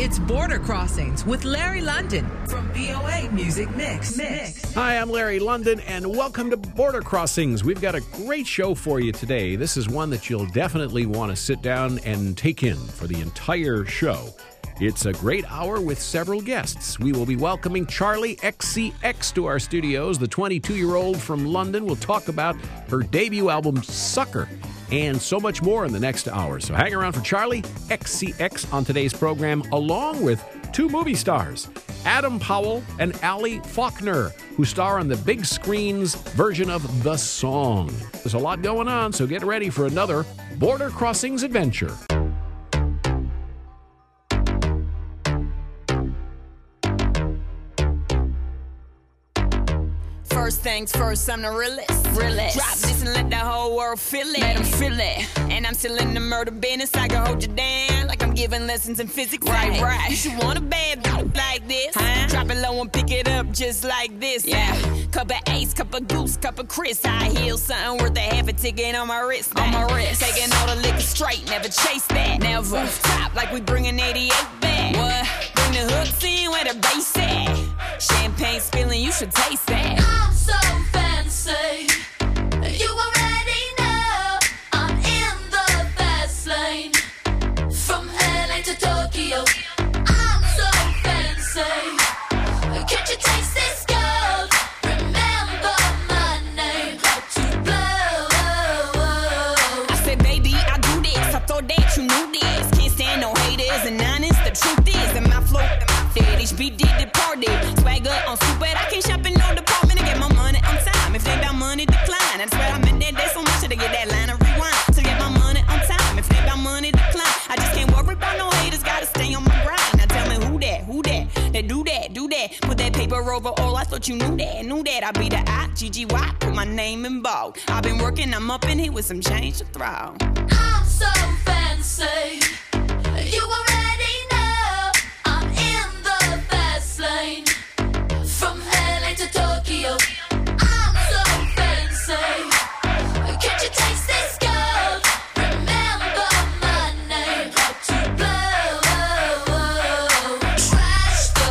It's Border Crossings with Larry London from VOA Music Mix. Hi, I'm Larry London, and welcome to Border Crossings. We've got a great show for you today. This is one that you'll definitely want to sit down and take in for the entire show. It's a great hour with several guests. We will be welcoming Charli XCX to our studios. The 22-year-old from London will talk about her debut album, Sucker, and so much more in the next hour. So hang around for Charli XCX on today's program, along with two movie stars, Adam Powell and Ali Faulkner, who star on the big screen's version of The Song. There's a lot going on, so get ready for another Border Crossings adventure. First things first, I'm the realest. Drop this and let the whole world feel it. Let them feel it. And I'm still in the murder business. I can hold you down like I'm giving lessons in physics. Right. You should want a bad bitch like this. Drop it low and pick it up just like this. Yeah. Cup of Ace, cup of Goose, cup of Chris. I heal something worth a half a ticket on my wrist. Taking all the liquor straight, never chase that. Never. Top like we bringing 88 back. What? Bring the hooks in where the bass at. Champagne spilling, you should taste that. I'm so fancy. You already know I'm in the fast lane. From LA to Tokyo, I'm so fancy. Can't you taste this gold? Remember my name, how to blow. I said, baby, I do this. I thought that you knew this. Can't stand no haters and honest. The truth is, and my flow, HB did the party. Swagger on stupid, I can't shop in no department to get my money on time. If they got money, decline. I swear I'm in that day so much to get that line of rewind. To get my money on time. If they got money, decline. I just can't worry about no haters, gotta stay on my grind. Now tell me who that? They do that. Put that paper over all, I thought you knew that. I be the I-G-G-Y, put my name in bold. I've been working, I'm up in here with some change to throw. I'm so fancy. You already know I'm in the fast lane. From LA to Tokyo, I'm so fancy. Can't you taste this gold? Remember my name, how to blow. Trash the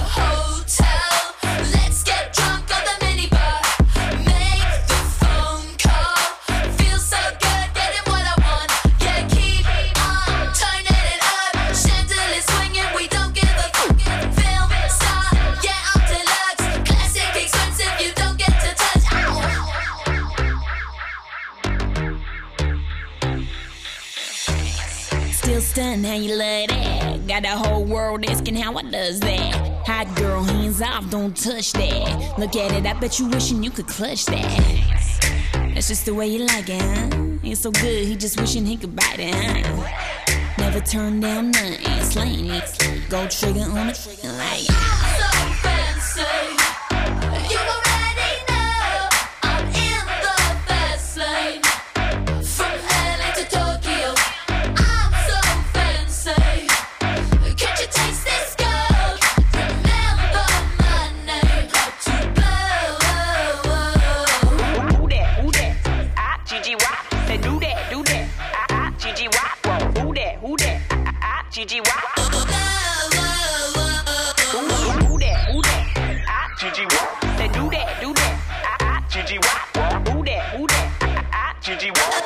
hotel, let's get drunk on the minibar. Make the phone call, feel so good, getting what I want. Yeah, keep on turning it up. Chandelier swinging, we don't give a fuck. Film star, yeah, I'm deluxe. Classic expensive, you don't get to touch. Still stunned how you love that. Got the whole world asking how I does that. Hot girl, hands off, don't touch that. Look at it, I bet you wishing you could clutch that. That's just the way you like it, huh? Ain't so good, he just wishing he could bite it, huh? Never turn down nothing, slaying it. Go trigger on it, like I'm so fancy. You already know I'm in the fast lane. From LA to Tokyo, I'm so fancy. Can't you taste this gold? Remember my name, how to blow. Who that? I-G-G-Y. They do that. I-G-G-Y. Who that? I-G-G-Y. Who that? I-G-G-Y. They do that. I-G-G-Y. Who that? I-G-G-Y.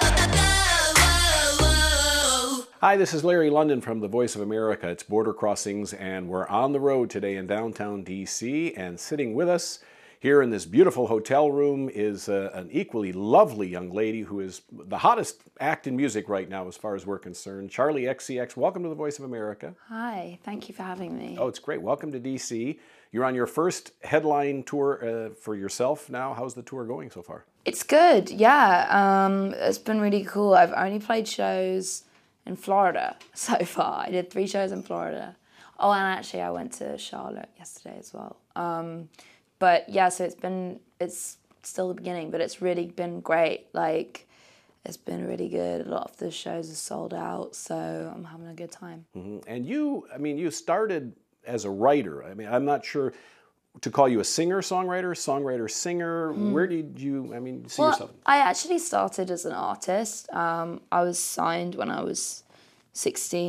Hi, this is Larry London from the Voice of America. It's Border Crossings, and we're on the road today in downtown D.C., and sitting with us here in this beautiful hotel room is an equally lovely young lady who is the hottest act in music right now as far as we're concerned, Charli XCX. Welcome to the Voice of America. Hi, thank you for having me. Oh, it's great. Welcome to D.C. You're on your first headline tour for yourself now. How's the tour going so far? It's good, yeah. It's been really cool. I've only played shows in Florida so far. I did 3 shows in Florida. Oh, and actually I went to Charlotte yesterday as well. But yeah, so it's still the beginning, but it's really been great. Like, it's been really good. A lot of the shows are sold out, so I'm having a good time. Mm-hmm. And you started as a writer. I mean, I'm not sure to call you a singer, songwriter, singer. Where did you, see yourself? I actually started as an artist. I was signed when I was 16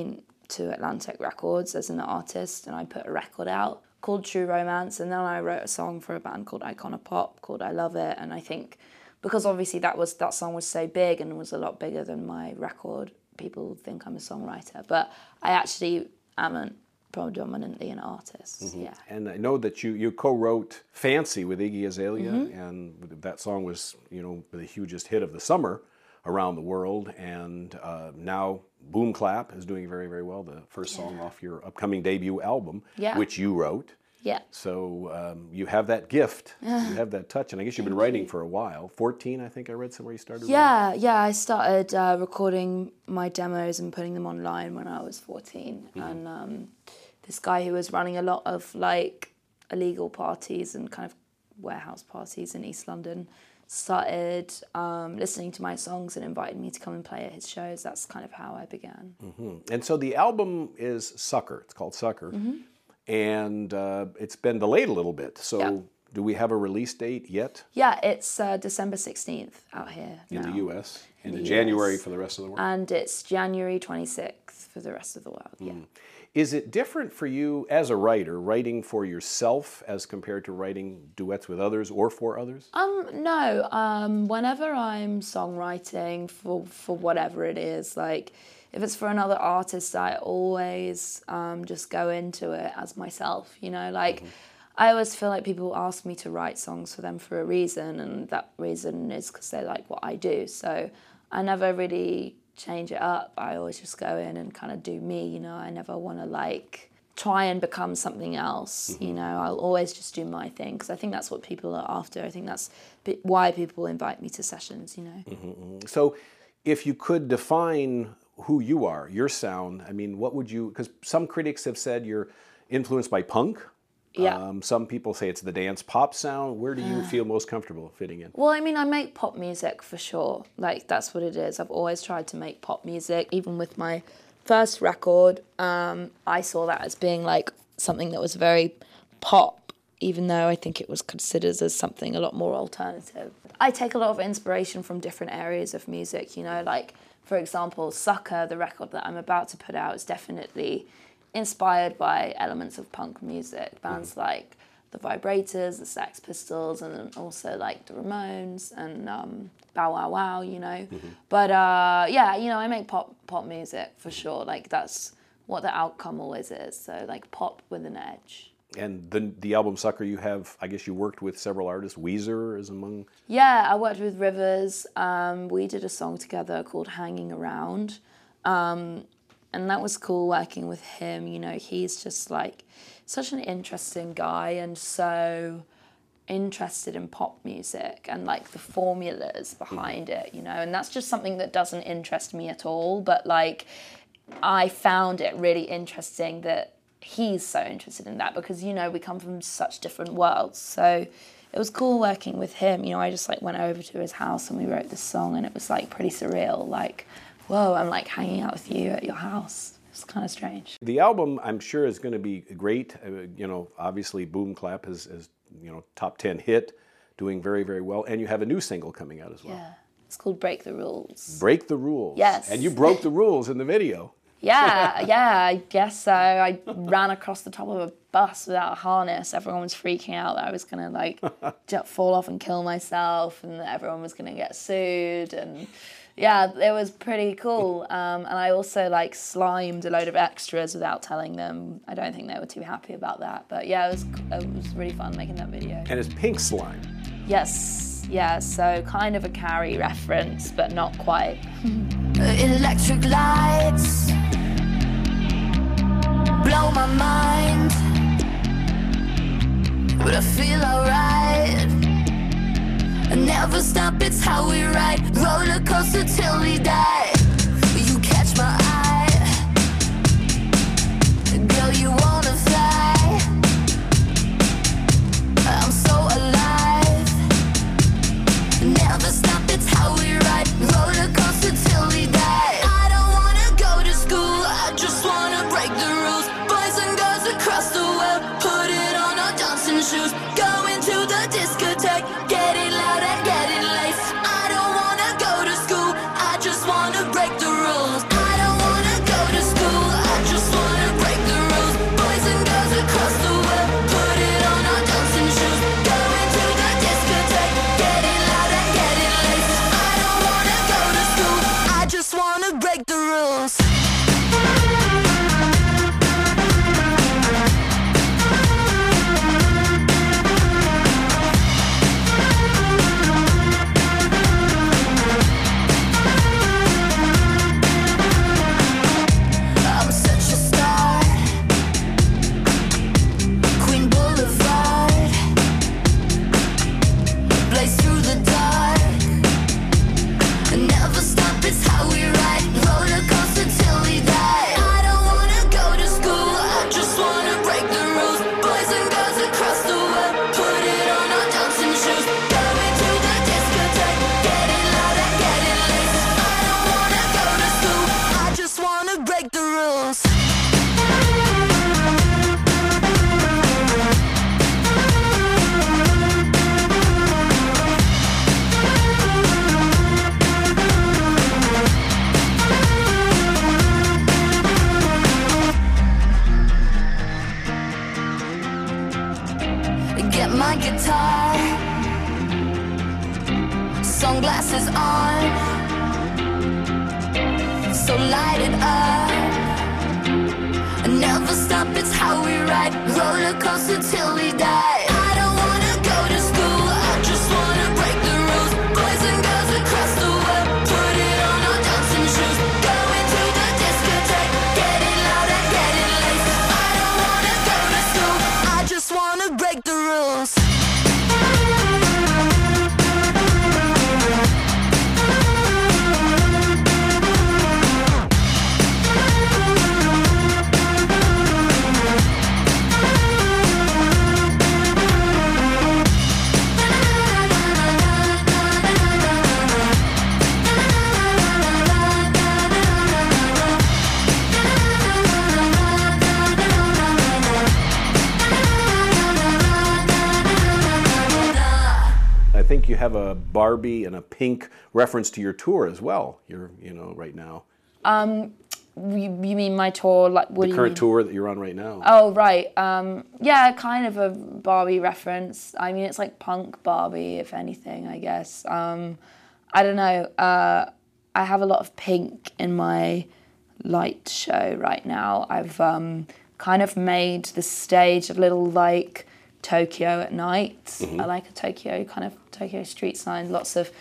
to Atlantic Records as an artist, and I put a record out called True Romance, and then I wrote a song for a band called Iconopop called I Love It. And I think because obviously that song was so big and was a lot bigger than my record, people think I'm a songwriter, but I actually am predominantly an artist. Yeah. And I know that you co-wrote Fancy with Iggy Azalea, and that song was, the hugest hit of the summer around the world, and now Boom Clap is doing very, very well, the first song off your upcoming debut album, which you wrote. Yeah. So you have that gift, you have that touch, and I guess you've been writing for a while. 14, I think I read somewhere you started writing. Yeah, I started recording my demos and putting them online when I was 14, and this guy who was running a lot of like illegal parties and kind of warehouse parties in East London started listening to my songs and invited me to come and play at his shows. That's kind of how I began. And so the album is Sucker. It's called Sucker. And it's been delayed a little bit. So do we have a release date yet? Yeah, it's December 16th out here in now. the U.S. and in January for the rest of the world? And it's January 26th for the rest of the world, Is it different for you as a writer, writing for yourself as compared to writing duets with others or for others? No. Whenever I'm songwriting for whatever it is, like if it's for another artist, I always just go into it as myself, like I always feel like people ask me to write songs for them for a reason, and that reason is because they like what I do. So I never really change it up. I always just go in and kind of do me, I never want to like try and become something else, I'll always just do my thing because I think that's what people are after. I think that's why people invite me to sessions, So if you could define who you are, your sound, I mean, what would you, because some critics have said you're influenced by punk. Yeah. Some people say it's the dance pop sound. Where do you feel most comfortable fitting in? Well, I mean, I make pop music for sure. Like, that's what it is. I've always tried to make pop music. Even with my first record, I saw that as being like something that was very pop, even though I think it was considered as something a lot more alternative. I take a lot of inspiration from different areas of music, like, for example, Sucker, the record that I'm about to put out, is definitely inspired by elements of punk music, bands like the Vibrators, the Sex Pistols, and then also like the Ramones and Bow Wow Wow, But I make pop music for sure. Like that's what the outcome always is. So like pop with an edge. And the album Sucker, you have, I guess you worked with several artists. Weezer is among... Yeah, I worked with Rivers. We did a song together called Hanging Around. And that was cool working with him. He's just like such an interesting guy and so interested in pop music and like the formulas behind it, and that's just something that doesn't interest me at all. But like, I found it really interesting that he's so interested in that because, we come from such different worlds. So it was cool working with him. I just like went over to his house and we wrote this song and it was like pretty surreal. Like, whoa, I'm like hanging out with you at your house. It's kind of strange. The album, I'm sure, is going to be great. Obviously Boom Clap is top 10 hit, doing very, very well. And you have a new single coming out as well. Yeah, it's called Break the Rules. Break the Rules. Yes. And you broke the rules in the video. Yeah, I guess so. I ran across the top of a bus without a harness. Everyone was freaking out that I was going to like fall off and kill myself and that everyone was going to get sued. And yeah, it was pretty cool. And I also like slimed a load of extras without telling them. I don't think they were too happy about that. But yeah, it was really fun making that video. And it's pink slime. Yes, yeah, so kind of a Carrie reference, but not quite. Electric lights blow my mind, but I feel alright. I never stop, it's how we ride. Roller coaster till we die. You catch my eye, girl, you wanna fly. I'm so alive. Never stop, it's how we ride. Roller coaster till we die. I don't wanna go to school, I just wanna break the rules. Boys and girls across the world, put it on our dancing shoes. Going to the discotheque, getting loud and getting laced. I don't wanna go to school, I just wanna up, it's how we ride. Roller coaster till we die. I don't wanna go to school, I just wanna break the rules. Boys and girls across the world, put it on our dancing shoes. Going to the discotheque, getting louder, getting late. I don't wanna go to school, I just wanna break the rules. I think you have a Barbie and a Pink reference to your tour as well. You're, right now. You mean my tour? Like, what do The you current mean? tour that you're on right now. Oh, right. Yeah, kind of a Barbie reference. I mean, it's like punk Barbie, if anything, I guess. I don't know. I have a lot of pink in my light show right now. I've kind of made the stage a little like Tokyo at night. I like a Tokyo street sign. Lots of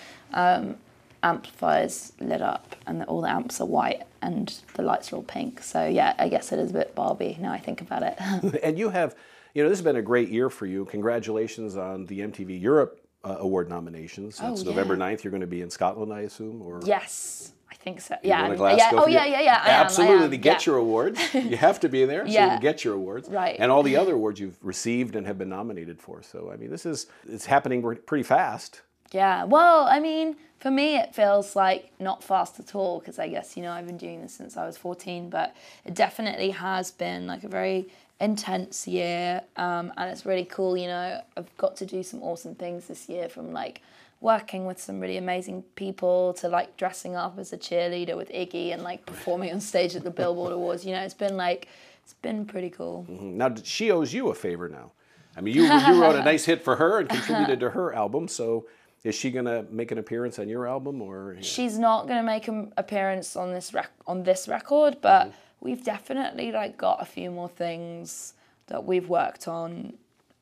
amplifiers lit up, and all the amps are white, and the lights are all pink. So yeah, I guess it is a bit Barbie now I think about it. And you have, this has been a great year for you. Congratulations on the MTV Europe Award nominations. It's November 9th. You're going to be in Scotland, I assume? Or Yes, I think so. You're Yeah. going to Glasgow Oh for yeah, your- yeah. I Absolutely, am. to get Yeah. your awards. You have to be there so you Yeah. can get your awards. Right. And all the other awards you've received and have been nominated for. So, I mean, it's happening pretty fast. Yeah, well, I mean, for me it feels like not fast at all, because I guess, I've been doing this since I was 14, but it definitely has been like a very intense year, and it's really cool, I've got to do some awesome things this year, from like working with some really amazing people to like dressing up as a cheerleader with Iggy and like performing on stage at the Billboard Awards. It's been pretty cool. Now, she owes you a favor now. I mean, you wrote a nice hit for her and contributed to her album, so is she going to make an appearance on your album? Or She's not going to make an appearance on this record, but we've definitely like got a few more things that we've worked on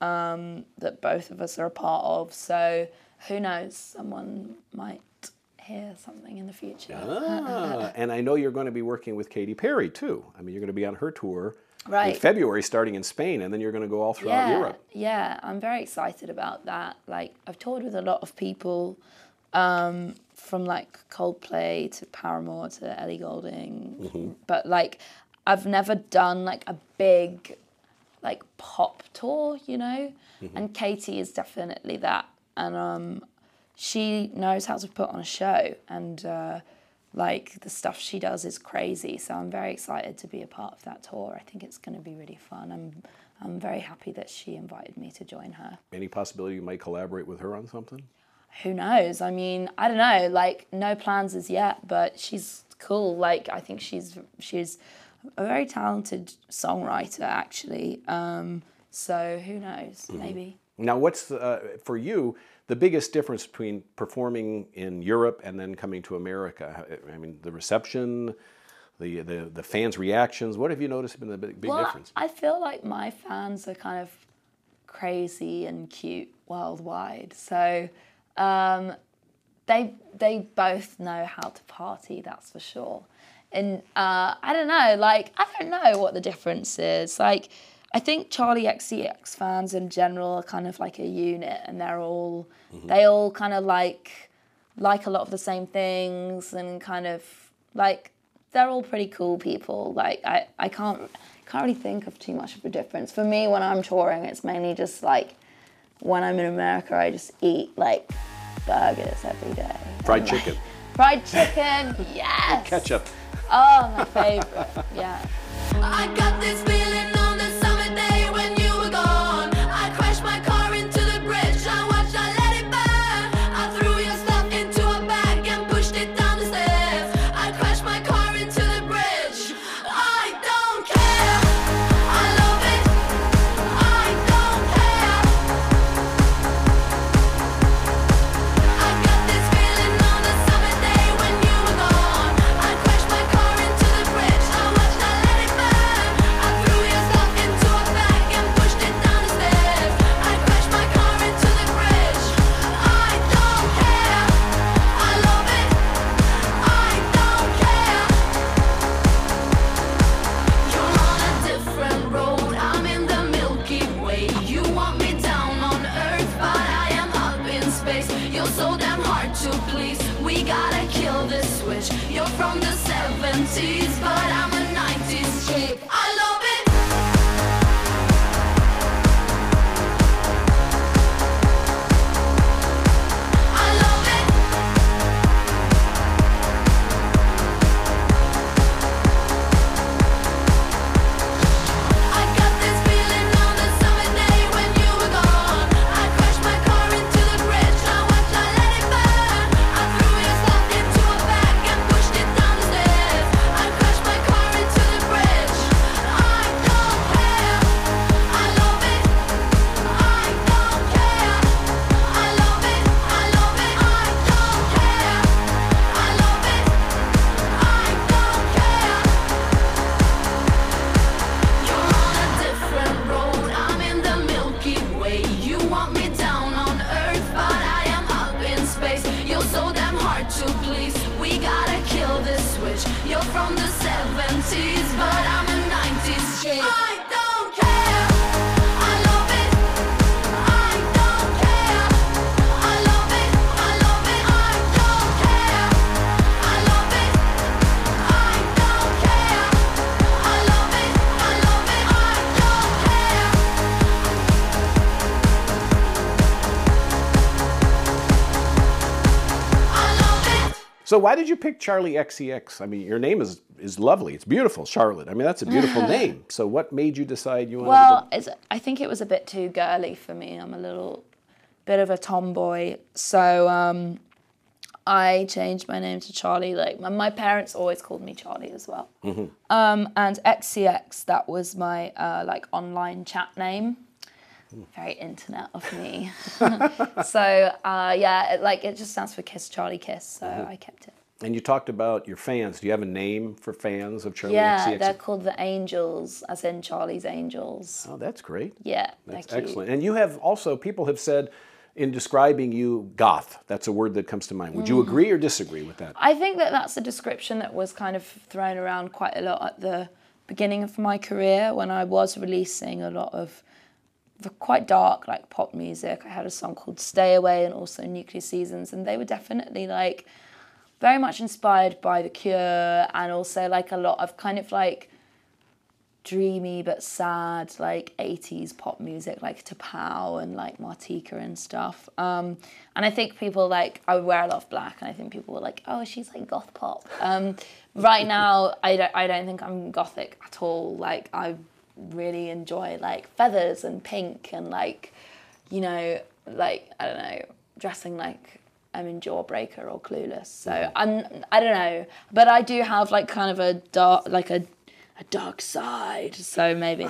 that both of us are a part of. So who knows? Someone might hear something in the future. And I know you're going to be working with Katy Perry too. I mean, you're going to be on her tour in Right. February, starting in Spain, and then you're going to go all throughout Europe. Yeah, I'm very excited about that. Like, I've toured with a lot of people, from like Coldplay to Paramore to Ellie Goulding, but like I've never done like a big like pop tour, and Katy is definitely that, and she knows how to put on a show, and like the stuff she does is crazy. So I'm very excited to be a part of that tour. I think it's going to be really fun. I'm very happy that she invited me to join her. Any possibility you might collaborate with her on something? Who knows? I mean, I don't know. Like, no plans as yet, but she's cool. Like, I think she's a very talented songwriter, actually. So who knows? Maybe. Now, what's for you the biggest difference between performing in Europe and then coming to America? I mean, the reception, the fans' reactions. What have you noticed been the big difference? I feel like my fans are kind of crazy and cute worldwide. So they both know how to party, that's for sure. And I don't know what the difference is. Like, I think Charlie XCX fans in general are kind of like a unit, and they all kind of like a lot of the same things, and kind of like they're all pretty cool people. Like, I can't really think of too much of a difference. For me, when I'm touring, it's mainly just like when I'm in America, I just eat like burgers every day. Fried chicken. Fried chicken, yes. Ketchup. Oh, my favorite. Yeah. I got this feeling on the summer day when you were gone. I crashed my car into the bridge. I watched, I let it burn. I threw your stuff into a bag and pushed it down the stairs. I crashed my car into the bridge. I don't care. I love it. I don't care. I got this feeling on the summer day when you were gone. I crashed my car into the bridge. I watched, I let it burn. I threw music. I love it. I love it. I got this feeling on the summer day when you were gone. I crashed my car into the bridge. I watched, I let it burn. I threw your stuff into a bag and pushed it down the stairs. I crashed my car into the bridge. I don't care. I love it. I don't care. I love it. I love it. I don't care. I love it. I don't care. You're on a different road. I'm in the Milky Way. You want me down on Earth, but I am up in space. You're so damn hard to please. We gotta kill this switch. You're from the 70s, but I'm a 90s chick. I don't care. I love it. I don't care. I love it. I love it. I don't care. I love it. I don't care. I love it. I love it. I don't care. I love it. So why did you pick Charlie XCX? I mean, your name is lovely. It's beautiful, Charlotte. I mean, that's a beautiful name. So what made you decide you wanted Well, to... I think it was a bit too girly for me. I'm a little bit of a tomboy. So I changed my name to Charlie. Like my parents always called me Charlie as well. And XCX, that was my like online chat name. Very internet of me. So yeah, it just stands for Kiss Charlie Kiss. So I kept it. And you talked about your fans. Do you have a name for fans of Charlie Yeah, XCX? they're called the Angels, as in Charlie's Angels. Oh, that's great. Yeah, That's they're cute. excellent. And you have also, people have said, in describing you, goth. That's a word that comes to mind. Would you agree or disagree with that? I think that that's a description that was kind of thrown around quite a lot at the beginning of my career when I was releasing a lot of the quite dark like pop music. I had a song called Stay Away and also Nuclear Seasons, and they were definitely like very much inspired by The Cure and also like a lot of kind of like dreamy but sad like 80s pop music like Tapao and like Martika and stuff. And I think people like, I would wear a lot of black and I think people were like, oh, she's like goth pop. Right now, I don't think I'm gothic at all. Like I really enjoy like feathers and pink and like, you know, like, I don't know, dressing like I'm in Jawbreaker or Clueless. So I don't know, but I do have like kind of a dark, like a dark side, so maybe.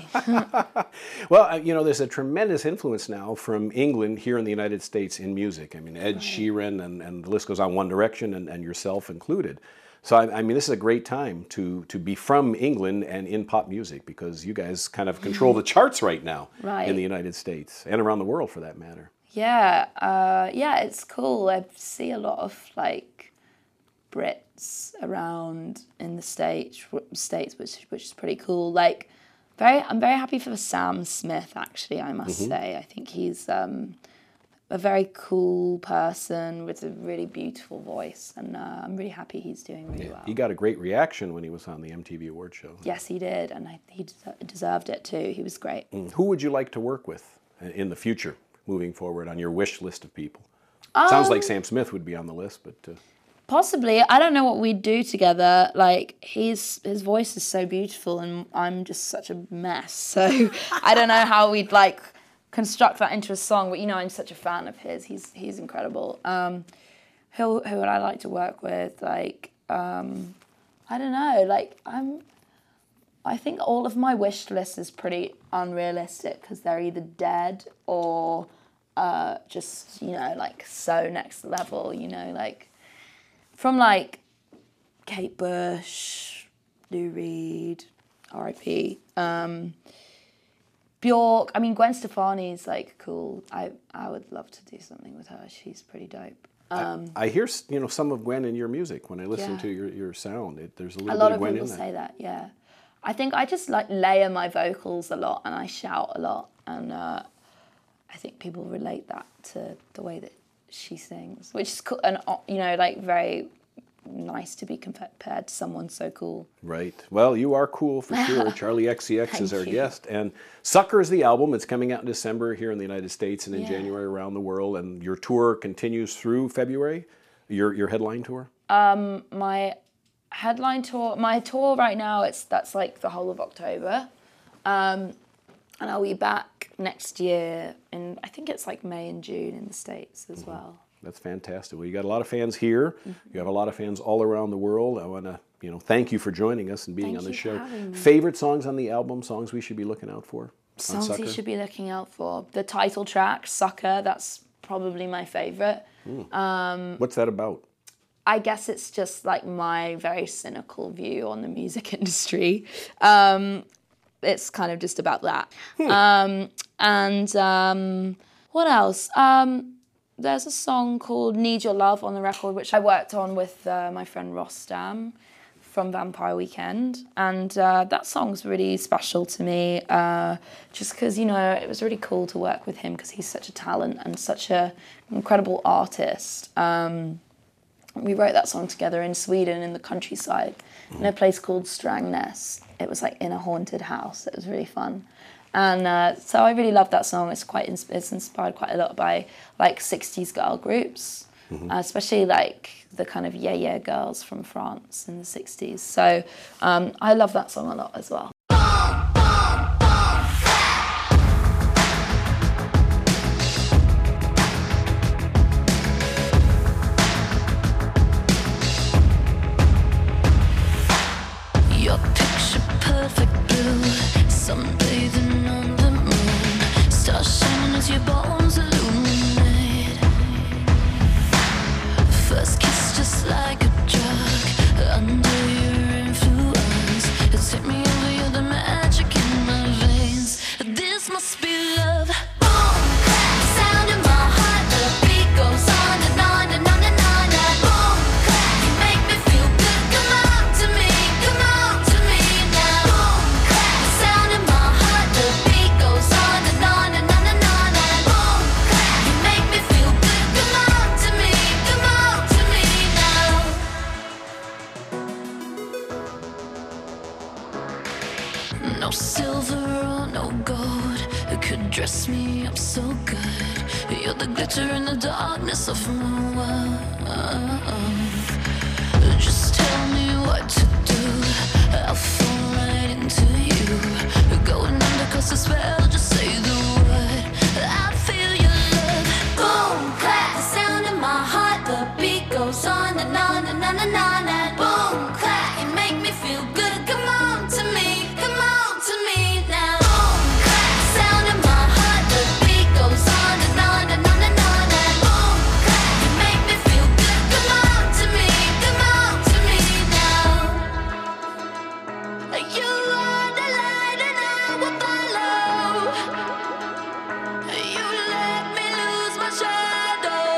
Well, you know, there's a tremendous influence now from England here in the United States in music. I mean, Ed Sheeran and the list goes on, One Direction and yourself included. So, I mean, this is a great time to be from England and in pop music because you guys kind of control the charts right now in the United States and around the world for that matter. Yeah, yeah, it's cool. I see a lot of like Brits around in the states, which is pretty cool. Like, I'm very happy for Sam Smith. Actually, I must say, I think he's a very cool person with a really beautiful voice, and I'm really happy he's doing really well. He got a great reaction when he was on the MTV Awards show. Yes, he did, and he deserved it too. He was great. Who would you like to work with in the future, moving forward, on your wish list of people? Sounds like Sam Smith would be on the list, but... Possibly. I don't know what we'd do together. Like, his voice is so beautiful and I'm just such a mess. So I don't know how we'd, like, construct that into a song. But, you know, I'm such a fan of his. He's incredible. Who would I like to work with? Like, I don't know. Like, I think all of my wish list is pretty unrealistic because they're either dead or just, you know, like, so next level, you know, like... From like Kate Bush, Lou Reed, R.I.P. Bjork. I mean, Gwen Stefani's like cool. I would love to do something with her. She's pretty dope. I hear some of Gwen in your music when I listen to your sound. There's a little lot bit of of Gwen people in that. say that. Yeah, I think I just like layer my vocals a lot and I shout a lot, and I think people relate that to the way that she sings, which is cool and, you know, like very nice to be compared to someone so cool. Right. Well, you are cool for sure. Charlie XCX is our Thank you. guest. And Sucker is the album. It's coming out in December here in the United States and in Yeah. January around the world. And your tour continues through February, your headline tour? My headline tour, my tour right now, that's like the whole of October. And I'll be back next year in, I think it's like May and June in the States as well. That's fantastic. Well, you got a lot of fans here. You have a lot of fans all around the world. I want to, thank you for joining us and being Thank on the you show. for having me. Favorite songs on the album? Songs we should be looking out for? On Songs Sucker? you should be looking out for. The title track, Sucker, that's probably my favorite. What's that about? I guess it's just like my very cynical view on the music industry. It's kind of just about that. What else? There's a song called Need Your Love on the record, which I worked on with my friend Rostam from Vampire Weekend. And that song's really special to me, just because, it was really cool to work with him because he's such a talent and such an incredible artist. We wrote that song together in Sweden in the countryside in a place called Strängnäs. It was like in a haunted house. It was really fun. And so I really love that song. It's inspired quite a lot by like 60s girl groups, especially like the kind of yeah girls from France in the 60s. So I love that song a lot as well. Your picture perfect blue, sunbathing on the moon, stars shining as your bones illuminate. First kiss just like a drug, under your influence, it's hit me over, you're the magic in my veins. This must be love. Boom, clap, sound in my heart, the beat goes on and on and on and on and boom, clap, you make me feel good. Come on to me now. Boom, clap, sound in my heart, the beat goes on and on and on and on and boom, clap, you make me feel good. Come on to me now. No silver or no gold could dress me up so good. You're the glitter in the darkness of my world. Just tell me what to do, I'll fall right into you. Going under 'cause the spell, just say the word, I feel your love. Boom, clap, the sound in my heart, the beat goes on and on and on and on and boom, clap, you make me feel good. Come on to me now. Boom, clap, the sound in my heart, the beat goes on and on and on and on and boom, clap, you make me feel good. Come on to me now. You are the light and I will follow. You let me lose my shadow.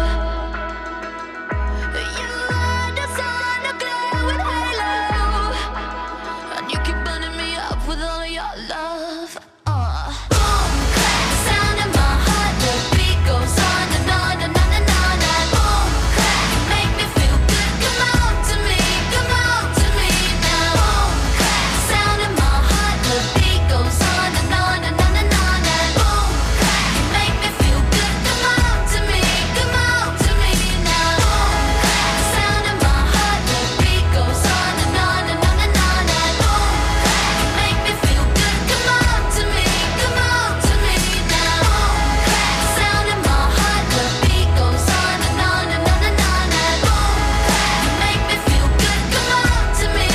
You are the sun, a glowing halo, and you keep burning me up with all of your love. Boom, clap, sound in my heart, the beat goes on and on and on and on and boom, clap, you make me feel good. Come on to me now. Boom, clap, sound in my heart, the beat goes on and on and on and on and boom, clap, you make me feel good. Come on to me now. Boom, clap, sound in my heart, the beat goes on and on and on and on and boom, clap, you make me feel good. Come on to me now. Boom, clap, sound in my heart, the beat goes on and on and on and on and boom, clap, you make me feel good. Come on to me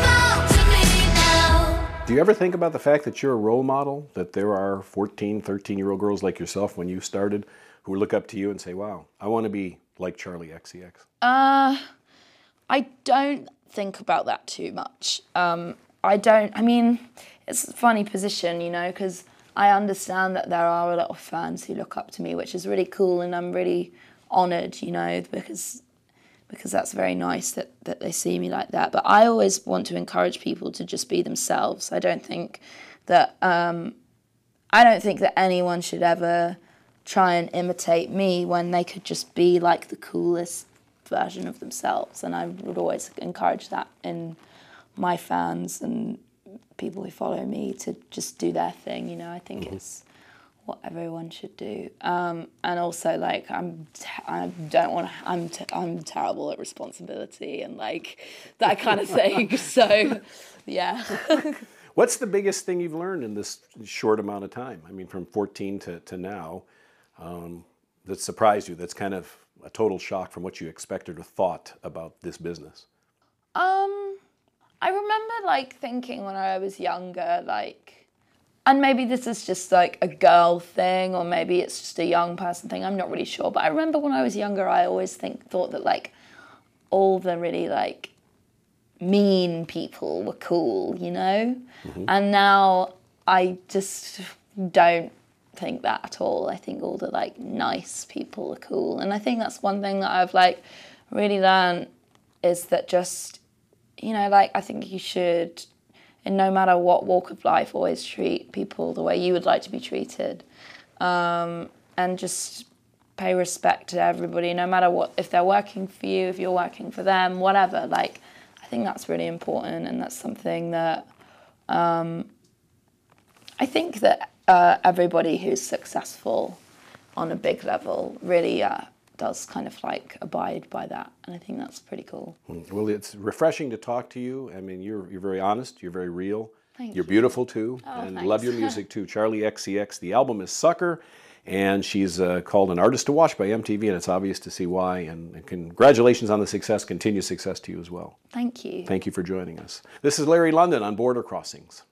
now. Do you ever think about the fact that you're a role model, that there are 14, 13-year-old girls like yourself when you started who look up to you and say, wow, I want to be like Charlie XCX? I don't think about that too much. It's a funny position, because I understand that there are a lot of fans who look up to me, which is really cool, and I'm really honoured, because that's very nice that they see me like that. But I always want to encourage people to just be themselves. I don't think that anyone should ever try and imitate me when they could just be like the coolest version of themselves, and I would always encourage that in my fans and people who follow me to just do their thing. You know, I think it's what everyone should do. And also, like, I'm terrible at responsibility and like that kind of thing. So, yeah. What's the biggest thing you've learned in this short amount of time? I mean, from 14 to now, that surprised you? That's kind of a total shock from what you expected or thought about this business. I remember like thinking when I was younger, like, and maybe this is just like a girl thing, or maybe it's just a young person thing, I'm not really sure. But I remember when I was younger, I always thought that like all the really like mean people were cool, you know? And now I just don't think that at all. I think all the like nice people are cool. And I think that's one thing that I've like really learned is that just, you know, like I think you should, in no matter what walk of life, always treat people the way you would like to be treated. And just pay respect to everybody, no matter what, if they're working for you, if you're working for them, whatever. Like, I think that's really important, and that's something that I think that everybody who's successful on a big level really does kind of like abide by that, and I think that's pretty cool. Well, it's refreshing to talk to you. I mean, you're very honest, you're very real. Thank You're you. beautiful too, and thanks. love your music too. Charlie XCX, the album is Sucker, and she's called An Artist to Watch by MTV, and it's obvious to see why, and congratulations on the success, continued success to you as well. Thank you. Thank you for joining us. This is Larry London on Border Crossings.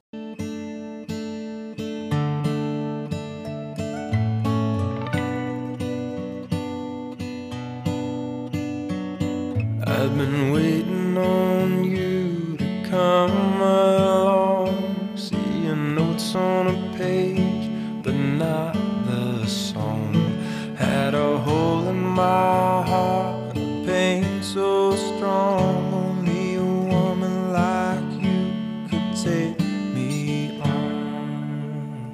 I've been waiting on you to come along, seeing notes on a page, but not the song. Had a hole in my heart, a pain so strong. Only a woman like you could take me on.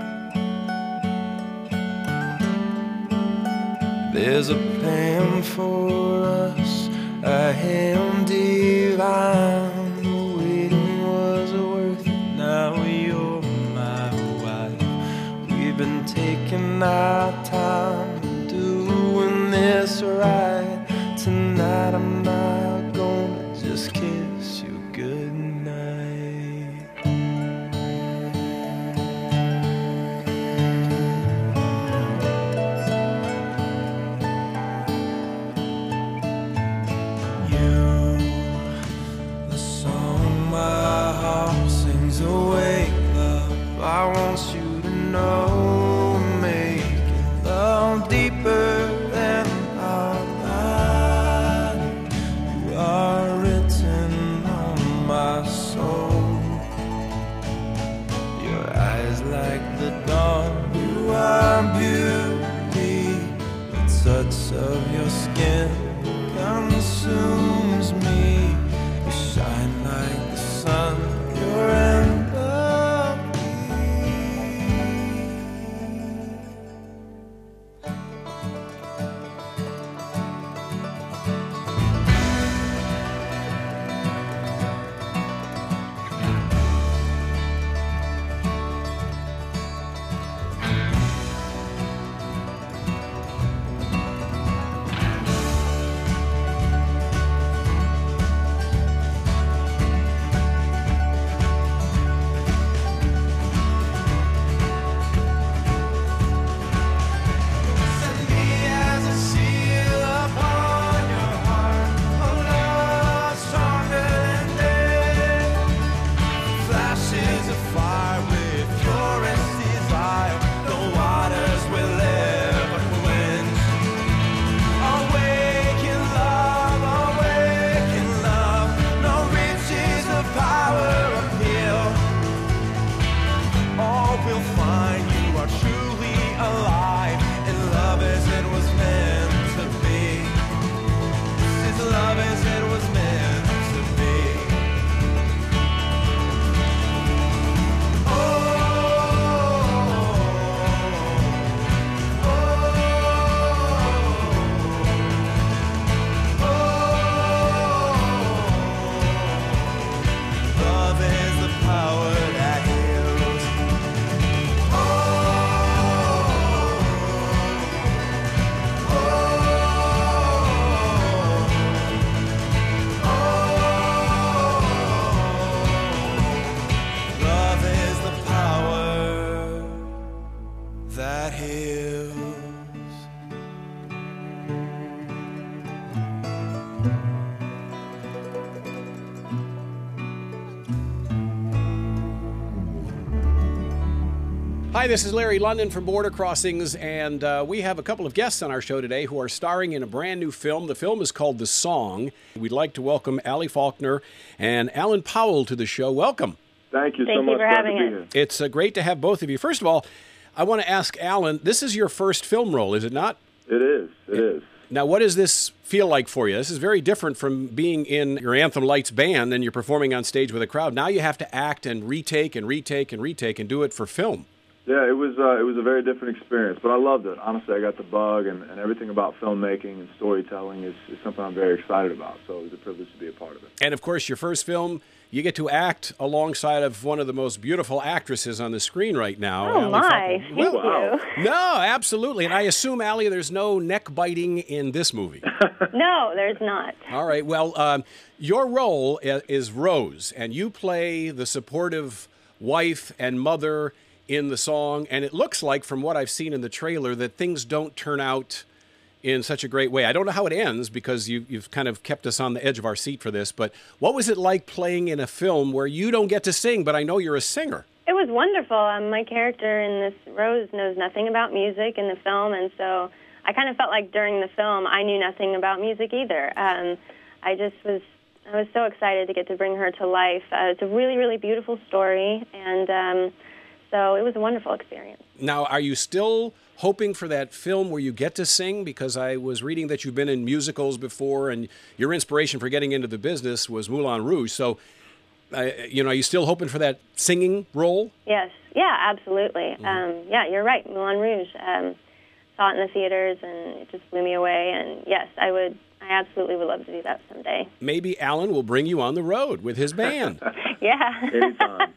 There's a plan for us, a hymn divine. The waiting was worth it, now you're my wife. We've been taking our time, doing this right. Tonight I'm not gonna just kiss you goodnight. The song my heart sings awake, love, I want you to know, making love deeper than our body. You are written on my soul. Your eyes like the dawn, you are beauty. The touch of your skin consumes me. You shine like the sun, you're in love. hills. Hi, this is Larry London from Border Crossings, and we have a couple of guests on our show today who are starring in a brand new film. The film is called The Song. We'd like to welcome Allie Faulkner and Alan Powell to the show. Welcome. Thank you so Thank you much for having to be us. here. It's great to have both of you. First of all, I want to ask Alan, this is your first film role, is it not? It is. It is. Now, what does this feel like for you? This is very different from being in your Anthem Lights band and you're performing on stage with a crowd. Now you have to act and retake and retake and retake and do it for film. Yeah, it was a very different experience, but I loved it. Honestly, I got the bug, and everything about filmmaking and storytelling is something I'm very excited about, so it was a privilege to be a part of it. And, of course, your first film, you get to act alongside of one of the most beautiful actresses on the screen right now. Oh, Allie my. Faulkner. Thank Wow. you. No, absolutely. And I assume, Allie, there's no neck biting in this movie. No, there's not. All right. Well, your role is Rose, and you play the supportive wife and mother in the song. And it looks like, from what I've seen in the trailer, that things don't turn out in such a great way. I don't know how it ends because you've kind of kept us on the edge of our seat for this. But what was it like playing in a film where you don't get to sing, but I know you're a singer? It was wonderful. My character in this, Rose, knows nothing about music in the film, and so I kind of felt like during the film I knew nothing about music either. I was so excited to get to bring her to life. It's a really, really beautiful story, and so it was a wonderful experience. Now, are you still hoping for that film where you get to sing? Because I was reading that you've been in musicals before, and your inspiration for getting into the business was Moulin Rouge. So, are you still hoping for that singing role? Yes. Yeah, absolutely. Yeah, you're right. Moulin Rouge. Saw it in the theaters, and it just blew me away. And yes, I absolutely would love to do that someday. Maybe Alan will bring you on the road with his band. Yeah. Anytime.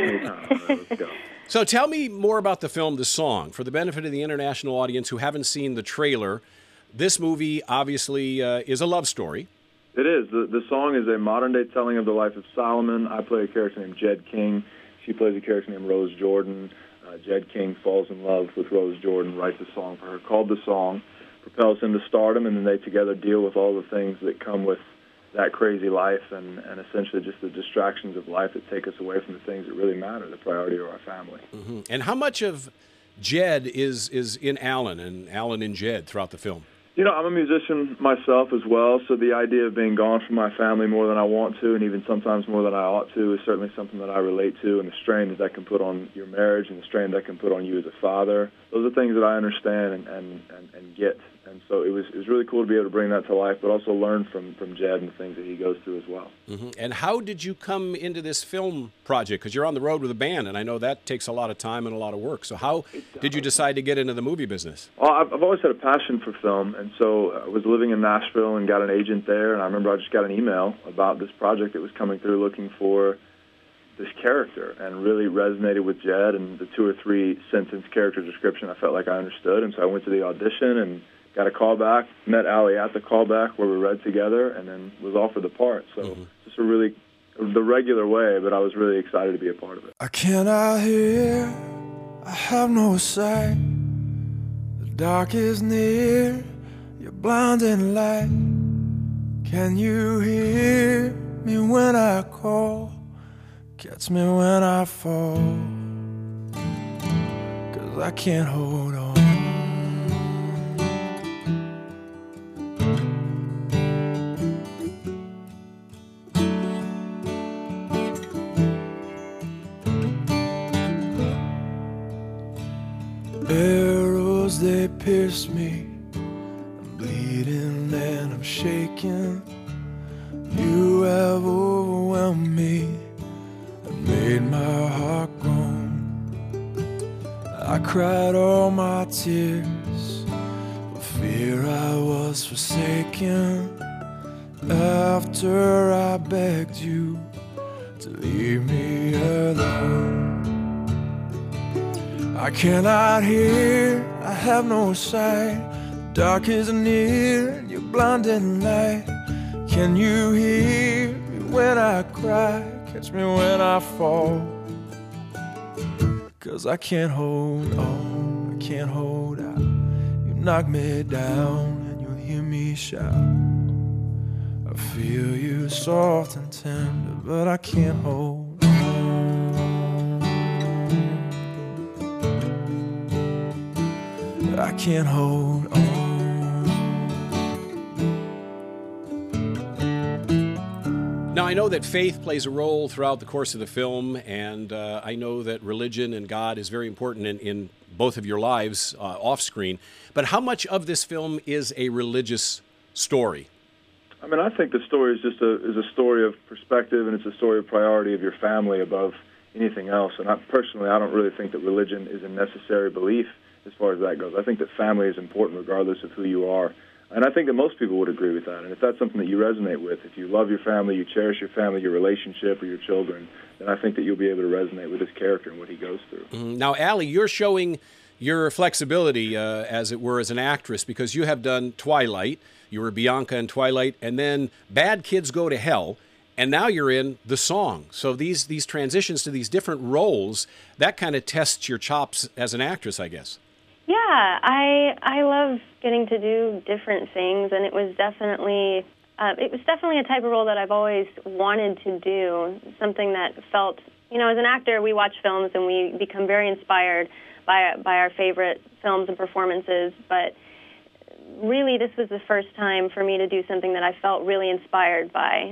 Let's go. So tell me more about the film, The Song. For the benefit of the international audience who haven't seen the trailer, this movie obviously is a love story. It is. The song is a modern-day telling of the life of Solomon. I play a character named Jed King. She plays a character named Rose Jordan. Jed King falls in love with Rose Jordan, writes a song for her called The Song, propels him to stardom, and then they together deal with all the things that come with that crazy life and essentially just the distractions of life that take us away from the things that really matter, the priority of our family. Mm-hmm. And how much of Jed is in Alan and Alan in Jed throughout the film? You know, I'm a musician myself as well, so the idea of being gone from my family more than I want to, and even sometimes more than I ought to, is certainly something that I relate to, and the strain that can put on your marriage and the strain that can put on you as a father. Those are things that I understand and get. And so it was really cool to be able to bring that to life, but also learn from Jed and the things that he goes through as well. Mm-hmm. And how did you come into this film project? Because you're on the road with a band, and I know that takes a lot of time and a lot of work. So how did you decide to get into the movie business? Well, I've always had a passion for film, and so I was living in Nashville and got an agent there, and I remember I just got an email about this project that was coming through looking for this character, and really resonated with Jed, and the 2 or 3 sentence character description I felt like I understood, and so I went to the audition and got a call back, met Allie at the callback where we read together, and then was offered the part. So just the regular way, but I was really excited to be a part of it. I cannot hear, I have no sight. The dark is near, your blinding light. Can you hear me when I call? Catch me when I fall, 'cause I can't hold on. Arrows, they pierce me. I'm bleeding and I'm shaking. You have overwhelmed me and made my heart groan. I cried all my tears for fear I was forsaken. After I begged you to leave me alone. I cannot hear, I have no sight. Dark is near, and you're blinding light. Can you hear me when I cry? Catch me when I fall. 'Cause I can't hold on, I can't hold out. You knock me down and you'll hear me shout. I feel you soft and tender, but I can't hold on. I can't hold on. Now, I know that faith plays a role throughout the course of the film, and I know that religion and God is very important in both of your lives off screen. But how much of this film is a religious story? I mean, I think the story is just a story of perspective, and it's a story of priority of your family above anything else. And I don't really think that religion is a necessary belief as far as that goes. I think that family is important regardless of who you are. And I think that most people would agree with that. And if that's something that you resonate with, if you love your family, you cherish your family, your relationship, or your children, then I think that you'll be able to resonate with his character and what he goes through. Now, Allie, you're showing your flexibility, as it were, as an actress, because you have done Twilight. You were Bianca in Twilight, and then Bad Kids Go to Hell, and now you're in The Song. So these transitions to these different roles, that kind of tests your chops as an actress, I guess. Yeah, I love getting to do different things, and it was definitely a type of role that I've always wanted to do, something that felt, as an actor, we watch films and we become very inspired by our favorite films and performances, but really this was the first time for me to do something that I felt really inspired by.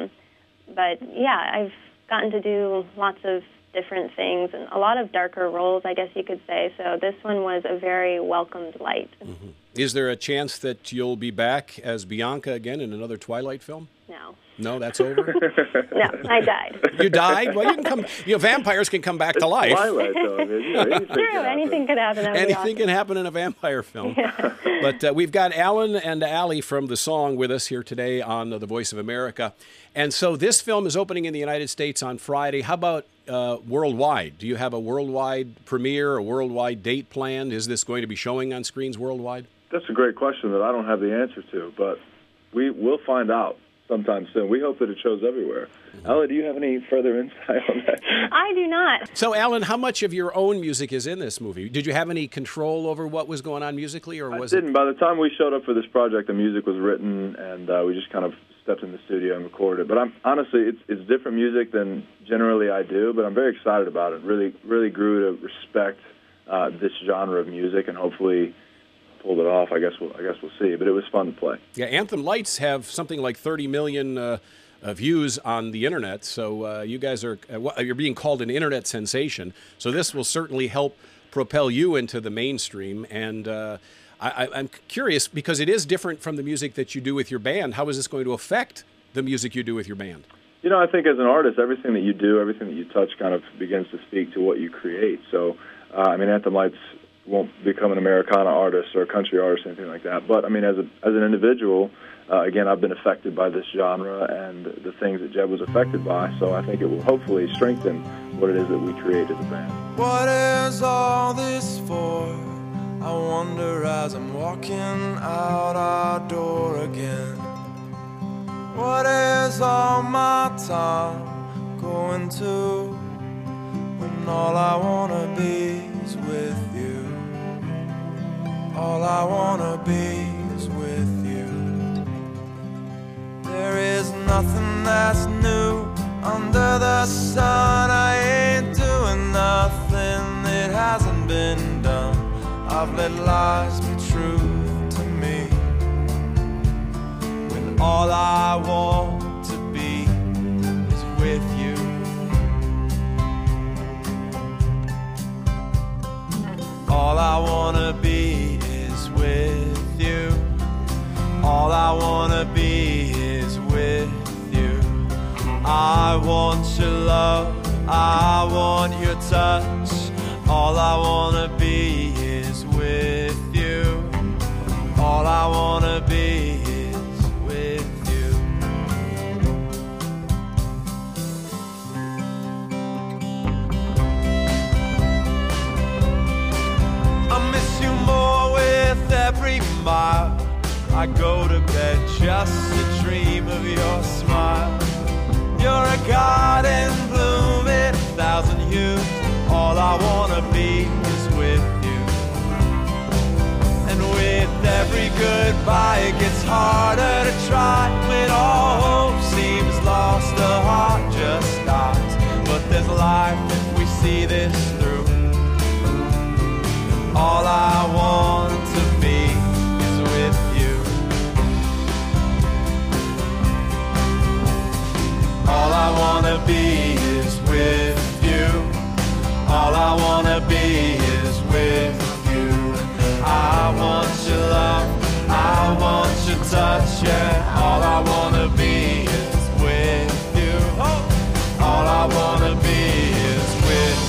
But yeah, I've gotten to do lots of different things and a lot of darker roles, I guess you could say. So this one was a very welcomed light. Mm-hmm. Is there a chance that you'll be back as Bianca again in another Twilight film? No. No, that's over? No, I died. You died? Well, you can come. Vampires can come back to life. Twilight, though. Anything could happen. Anything can happen in a vampire film. Yeah. But we've got Alan and Allie from The Song with us here today on The Voice of America. And so this film is opening in the United States on Friday. How about worldwide? Do you have a worldwide premiere, a worldwide date planned? Is this going to be showing on screens worldwide? That's a great question that I don't have the answer to, but we will find out sometime soon. We hope that it shows everywhere. Ella, do you have any further insight on that? I do not. So, Alan, how much of your own music is in this movie? Did you have any control over what was going on musically, or was I didn't. By the time we showed up for this project, the music was written, and we just kind of stepped in the studio and recorded. But honestly, it's different music than generally I do, but I'm very excited about it. Really grew to respect this genre of music, and hopefully pulled it off. I guess we'll see. But it was fun to play. Yeah, Anthem Lights have something like 30 million views on the internet. So you guys are you're being called an internet sensation. So this will certainly help propel you into the mainstream. And I'm curious, because it is different from the music that you do with your band. How is this going to affect the music you do with your band? I think as an artist, everything that you do, everything that you touch kind of begins to speak to what you create. So, Anthem Lights won't become an Americana artist or a country artist or anything like that. But, as an individual, again, I've been affected by this genre and the things that Jeb was affected by. So I think it will hopefully strengthen what it is that we create as a band. What is all this for? I wonder as I'm walking out our door again. What is all my time going to when all I want to be is with you? All I want to be is with you. There is nothing that's new under the sun. I ain't doing nothing that hasn't been done. I've let lies be truth to me, when all I want to be is with you. All I want to be is with you. All I want to be is with you. I want your love, I want your touch. All I want to be is with you. All I want to be is with you. I miss you more with every mile. I go to bed just to dream of your smile. You're a garden blooming 1,000 hues. All I wanna be is with you. every goodbye, it gets harder to try. When all hope seems lost, the heart just stops. But there's life if we see this through. All I want to be is with you. All I want to be is with you. All I want to be is with you. I want your love, I want your touch, yeah. All I want to be is with you. All I want to be is with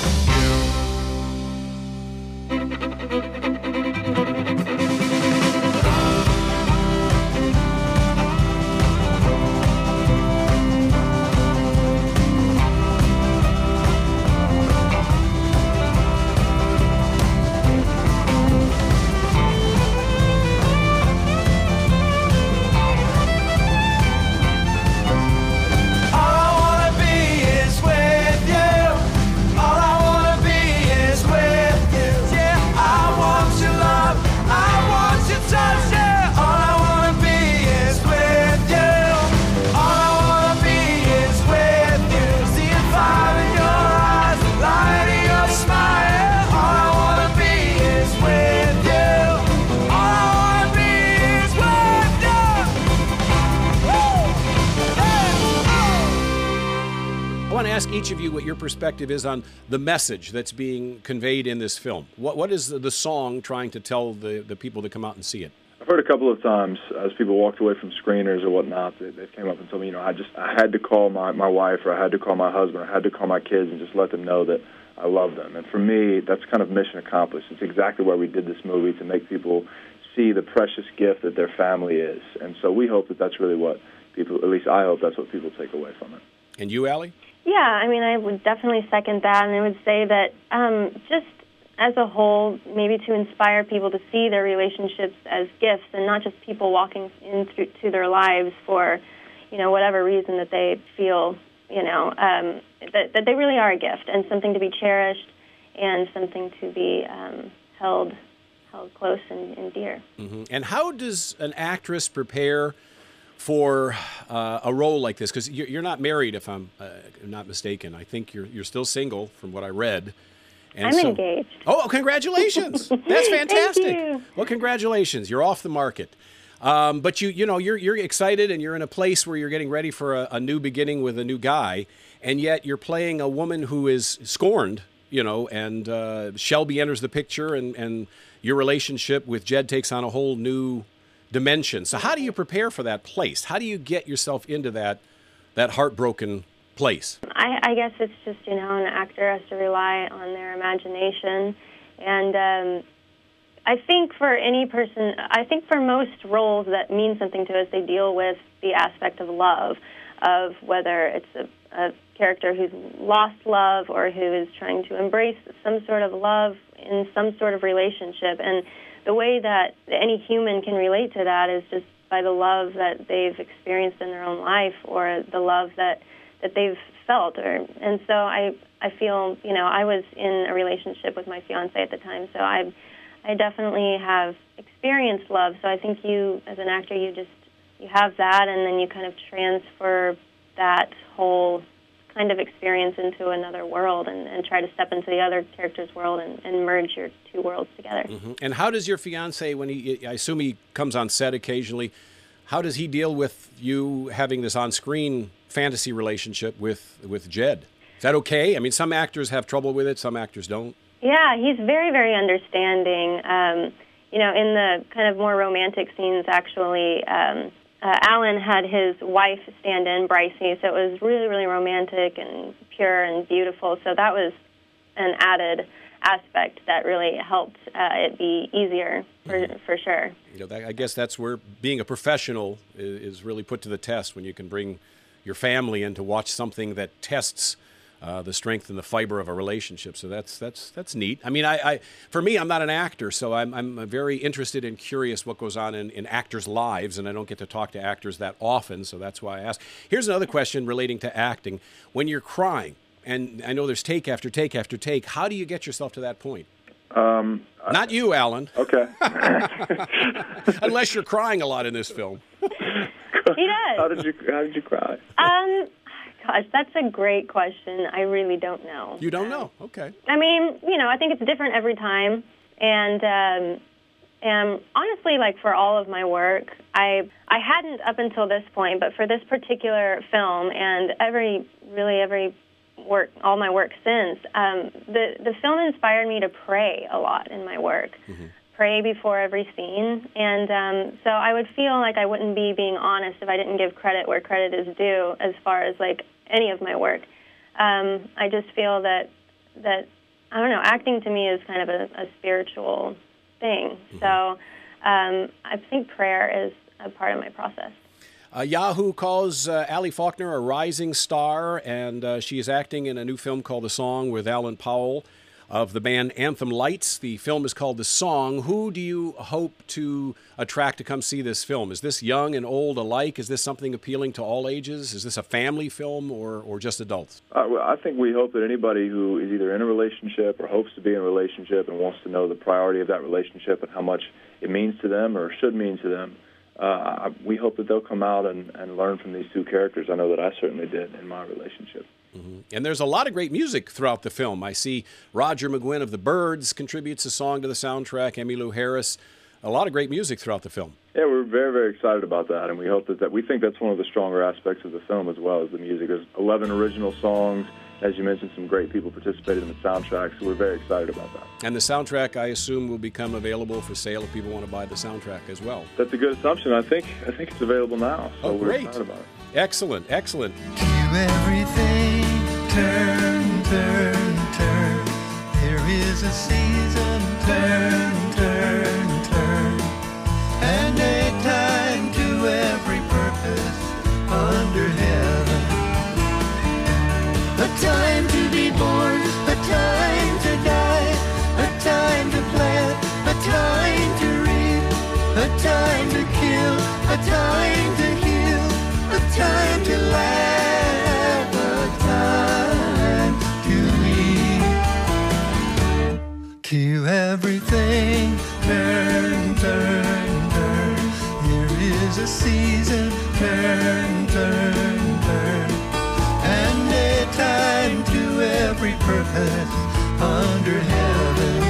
each of you what your perspective is on the message that's being conveyed in this film. What is the song trying to tell the people that come out and see it? I've heard a couple of times as people walked away from screeners or whatnot, they came up and told me, I had to call my wife, or I had to call my husband, or I had to call my kids and just let them know that I love them. And for me, that's kind of mission accomplished. It's exactly why we did this movie, to make people see the precious gift that their family is. And so we hope that that's really what people, at least I hope that's what people take away from it. And you, Allie? Yeah, I mean, I would definitely second that, and I would say that just as a whole, maybe to inspire people to see their relationships as gifts and not just people walking into their lives for, whatever reason that they feel, that they really are a gift and something to be cherished and something to be held close and dear. Mm-hmm. And how does an actress prepare for a role like this? Because you're not married, if I'm not mistaken. I think you're still single, from what I read. And I'm engaged. Oh, congratulations! That's fantastic. Thank you. Well, congratulations. You're off the market. But you're excited, and you're in a place where you're getting ready for a new beginning with a new guy, and yet you're playing a woman who is scorned. And Shelby enters the picture, and your relationship with Jed takes on a whole new dimension. So how do you prepare for that place? How do you get yourself into that heartbroken place? I guess it's just, an actor has to rely on their imagination. And I think for most roles that mean something to us, they deal with the aspect of love, of whether it's a character who's lost love or who is trying to embrace some sort of love in some sort of relationship. And the way that any human can relate to that is just by the love that they've experienced in their own life, or the love that they've felt. And so I feel, I was in a relationship with my fiancé at the time, so I definitely have experienced love. So I think you, as an actor, you have that, and then you kind of transfer that whole kind of experience into another world and try to step into the other character's world and merge your two worlds together. Mm-hmm. And how does your fiancé, I assume he comes on set occasionally, how does he deal with you having this on-screen fantasy relationship with Jed? Is that okay? I mean, some actors have trouble with it, some actors don't. Yeah, he's very, very understanding. In the kind of more romantic scenes, actually, Alan had his wife stand in, Brycey, so it was really, really romantic and pure and beautiful. So that was an added aspect that really helped it be easier, for sure. I guess that's where being a professional is really put to the test, when you can bring your family in to watch something that tests the strength and the fiber of a relationship. So that's neat. I mean, for me, I'm not an actor, so I'm very interested and curious what goes on in actors' lives, and I don't get to talk to actors that often, so that's why I ask. Here's another question relating to acting. When you're crying, and I know there's take after take after take, how do you get yourself to that point? Not you, Alan. Okay. Unless you're crying a lot in this film. He does. How did you cry? Gosh, that's a great question. I really don't know. You don't know? Okay. I mean, I think it's different every time. And honestly, like for all of my work, I hadn't up until this point, but for this particular film and every work, all my work since, the film inspired me to pray a lot in my work. Mm-hmm. Pray before every scene. And so I would feel like I wouldn't be being honest if I didn't give credit where credit is due as far as like any of my work. I just feel that I don't know, acting to me is kind of a spiritual thing. Mm-hmm. So I think prayer is a part of my process. Yahoo calls Ali Faulkner a rising star, and she is acting in a new film called The Song with Alan Powell of the band Anthem Lights. The film is called The Song. Who do you hope to attract to come see this film? Is this young and old alike? Is this something appealing to all ages? Is this a family film or just adults? Well, I think we hope that anybody who is either in a relationship or hopes to be in a relationship and wants to know the priority of that relationship and how much it means to them or should mean to them, we hope that they'll come out and learn from these two characters. I know that I certainly did in my relationship. Mm-hmm. And there's a lot of great music throughout the film. I see Roger McGuinn of the Byrds contributes a song to the soundtrack, Emmylou Harris. A lot of great music throughout the film. Yeah, we're very, very excited about that, and we hope that we think that's one of the stronger aspects of the film as well as the music. There's 11 original songs. As you mentioned, some great people participated in the soundtrack, so we're very excited about that. And the soundtrack, I assume, will become available for sale if people want to buy the soundtrack as well. That's a good assumption. I think it's available now, so we're great. excited about it. Excellent, excellent. Everything turn, turn, turn. There is a season, turn, turn, turn. And a time to every purpose under heaven. A time to be born, a time to die, a time to plant, a time to reap, a time to kill, a time to heal, a time to laugh, a time to weep. To everything, turn, turn, turn. There is a season, turn, turn, turn. And a time to every purpose under heaven.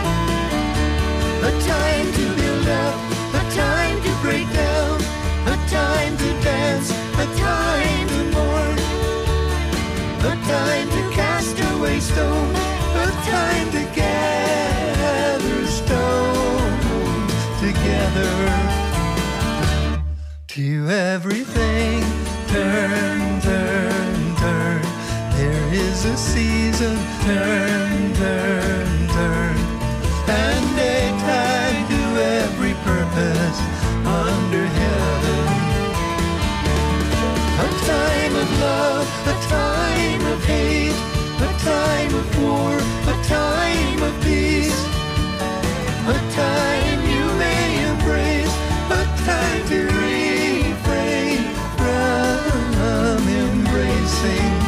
A time to build up, a time to break down, a time to dance, a time to mourn, a time to cast away stone, a time to gather stones together. To everything, turn, turn, turn. There is a season, turn, turn, turn. And a time to every purpose under heaven. A time of love, a time of hate, a time of war, a time of peace, a time you may embrace, a time to refrain from embracing.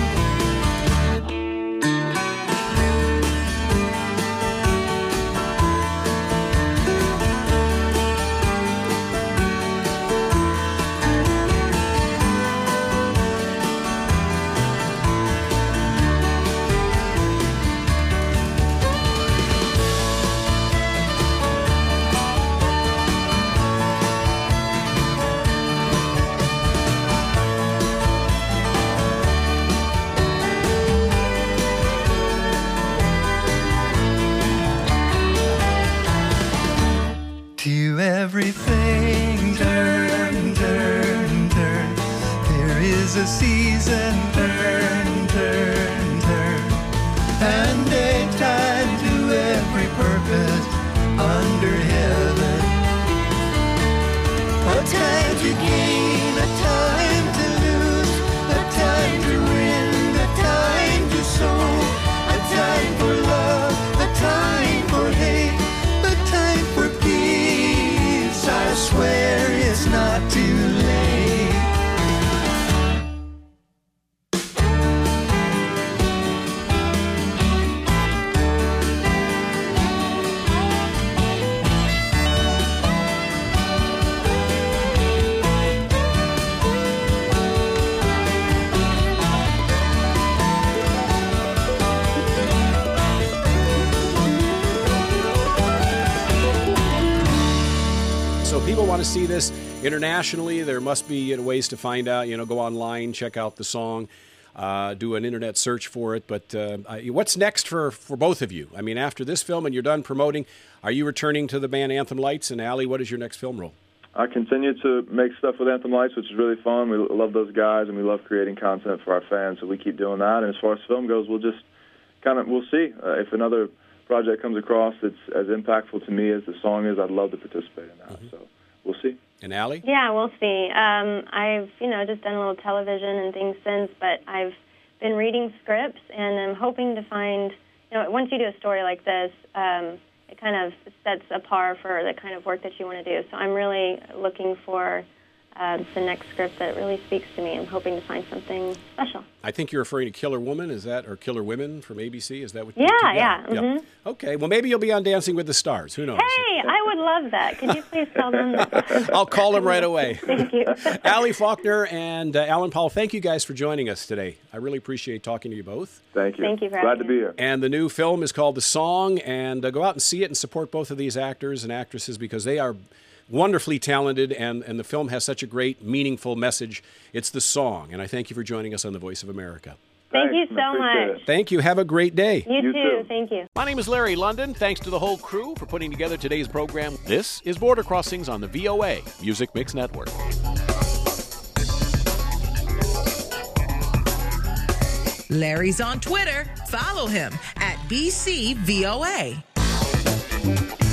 To everything, turn, turn, turn. There is a season, turn, turn, turn. And a time to every purpose under heaven. A time to gain, a time to lose, a time to win, a time to sow, a time for love, a time for hate, a time for peace. I swear it's not too late. people want to see this internationally, there must be ways to find out. Go online, check out the song, do an internet search for it. But what's next for both of you? I mean, after this film and you're done promoting, are you returning to the band Anthem Lights? And Allie, what is your next film role? I continue to make stuff with Anthem Lights, which is really fun. We love those guys, and we love creating content for our fans, so we keep doing that. And as far as film goes, we'll see. If another project comes across that's as impactful to me as the song is, I'd love to participate in that. So we'll see. And Allie? Yeah, we'll see. I've, just done a little television and things since, but I've been reading scripts, and I'm hoping to find, once you do a story like this, it kind of sets a par for the kind of work that you want to do. So I'm really looking for the next script that really speaks to me. I'm hoping to find something special. I think you're referring to Killer Woman, or Killer Women from ABC? Is that what? Yeah. Mm-hmm. Okay, well, maybe you'll be on Dancing with the Stars. Who knows? Hey, I would love that. Could you please tell them that? I'll call them right away. Thank you. Allie Faulkner and Alan Powell, thank you guys for joining us today. I really appreciate talking to you both. Thank you. Thank you for Glad having to be here. And the new film is called The Song, and go out and see it and support both of these actors and actresses because they are wonderfully talented, and the film has such a great, meaningful message. It's The Song, and I thank you for joining us on The Voice of America. Thank you Thanks, so appreciate much. it. Thank you. Have a great day. You You too. too. Thank you. My name is Larry London. Thanks to the whole crew for putting together today's program. This is Border Crossings on the VOA Music Mix Network. Larry's on Twitter. Follow him at BCVOA.